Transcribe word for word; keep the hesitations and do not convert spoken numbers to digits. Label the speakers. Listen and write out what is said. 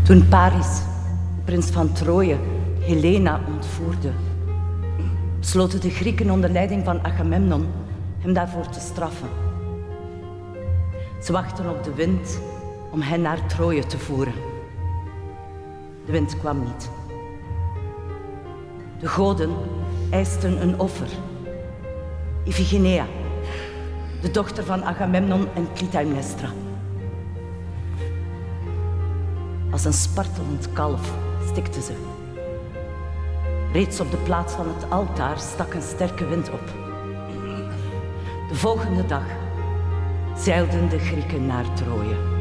Speaker 1: Toen Paris, prins van Troje, Helena ontvoerde, besloten de Grieken onder leiding van Agamemnon hem daarvoor te straffen. Ze wachten op de wind om hen naar Troje te voeren. De wind kwam niet. De goden eisten een offer. Iphigenia, de dochter van Agamemnon en Clytemnestra. Als een spartelend kalf stikte ze. Reeds op de plaats van het altaar stak een sterke wind op. De volgende dag zeilden de Grieken naar Troje.